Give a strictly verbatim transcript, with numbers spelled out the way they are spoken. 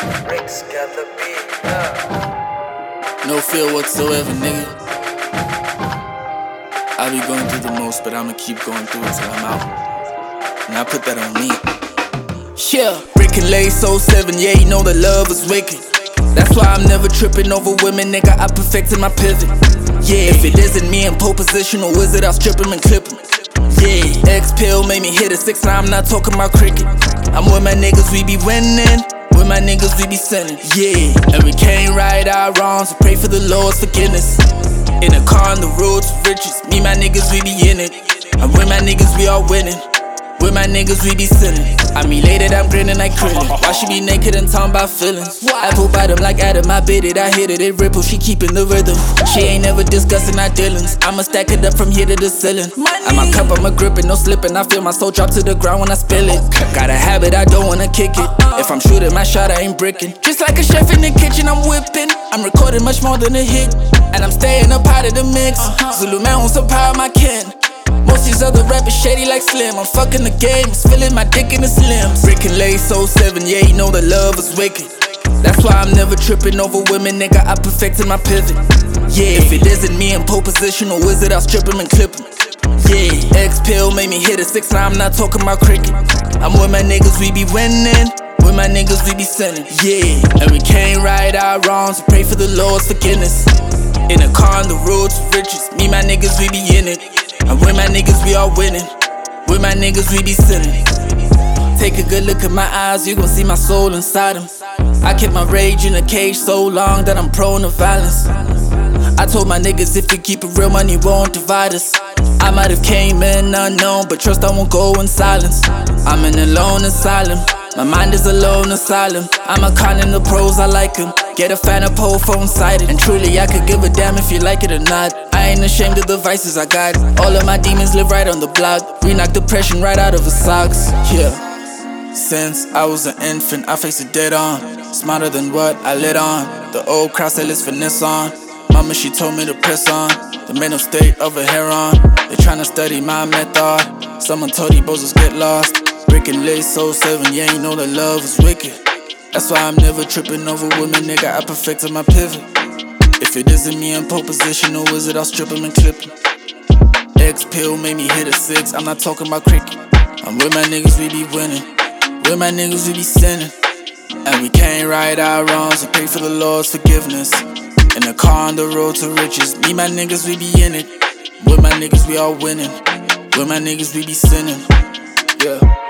Rick's got the beat, yeah. No fear whatsoever, nigga. I be going through the most, but I'ma keep going through it till I'm out. And I put that on me. Yeah, Rick and Lay, Soul seven, yeah, you know that love is wicked. That's why I'm never tripping over women, nigga, I perfected my pivot. Yeah, if it isn't me in pole position or wizard, I'll strip him and clip him. Yeah, X-Pill made me hit a six, now I'm not talking about cricket. I'm with my niggas, we be winning. With my niggas, we be sinning. Yeah, and we can't right our wrongs, we pray for the Lord's forgiveness. In a car on the road to riches, me, my niggas, we be in it. And with my niggas, we all winning. With my niggas, we be sinning. I mean, later I'm grinning like Krillin. Why she be naked and talking about feelings? Apple bottom like Adam, I bit it, I hit it, it ripple, she keeping the rhythm. She ain't never discussing our dealings. I'ma stack it up from here to the ceiling. I'm a cup, I'm a gripping, no slipping. I feel my soul drop to the ground when I spill it. Got a habit, I don't wanna kick it. If I'm shooting my shot, I ain't bricking. Just like a chef in the kitchen, I'm whipping. I'm recording much more than a hit. And I'm staying up out of the mix. Zulu man wants to power my kin. Most these other rappers shady like Slim. I'm fucking the game, spilling my dick in the slims. Rick and Lay, Soul seven, yeah, you know that love is wicked. That's why I'm never tripping over women, nigga, I perfected my pivot. Yeah, if it isn't me in pole position or wizard, I'll strip him and clip him. Yeah, X-Pill made me hit a six, now I'm not talking about cricket. I'm with my niggas, we be winning. With my niggas, we be sinning. Yeah, and we can't right our wrongs, we pray for the Lord's forgiveness. In a car on the road to riches, me, my niggas, we be in it. And with my niggas, we all winning. With my niggas, we be sinning. Take a good look at my eyes, you gon' see my soul inside them. I kept my rage in a cage so long that I'm prone to violence. I told my niggas if we keep it real, money won't divide us. I might have came in unknown, but trust I won't go in silence. I'm in a lone asylum, my mind is a lone asylum. I'm a con in the pros, I like them. Get a fan of pole phone sighted. And truly I could give a damn if you like it or not. I ain't ashamed of the vices I got. All of my demons live right on the block. We knock depression right out of his socks. Yeah. Since I was an infant, I faced it dead on. Smarter than what I lit on. The old crowd said let's finesse on. Mama, she told me to press on. The mental state of a heron. They tryna study my method. Someone told these bozos get lost. Rick and Lay, Soul seven, yeah, you know that love is wicked. That's why I'm never tripping over women, nigga, I perfected my pivot. If it isn't me in pole position or wizard, I'll strip him and clip him. X-Pill made me hit a six, I'm not talking about cricket. I'm with my niggas, we be winning. With my niggas, we be sinning. And we can't right our wrongs, we pray for the Lord's forgiveness. In a car on the road to riches, me, my niggas, we be in it. With my niggas, we all winning. With my niggas, we be sinning. Yeah.